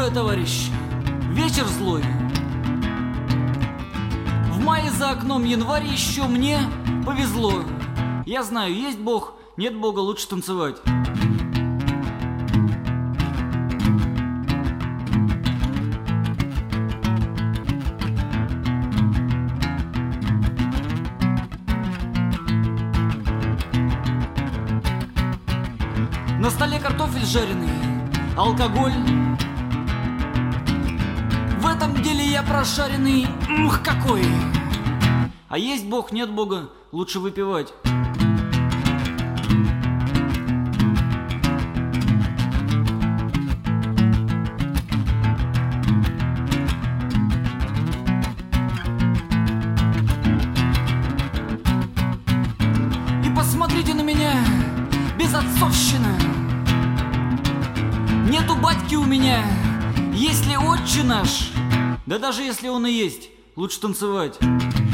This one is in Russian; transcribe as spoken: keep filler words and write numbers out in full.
такое, товарищ? Вечер злой. В мае за окном январь еще мне повезло. Я знаю, есть Бог, нет Бога, лучше танцевать. На столе картофель жареный, алкоголь. В этом деле я прошаренный, ух, какой! А есть Бог, нет Бога, лучше выпивать. И посмотрите на меня, безотцовщина. Нету батьки у меня, есть ли отче наш? Да даже если он и есть, лучше танцевать.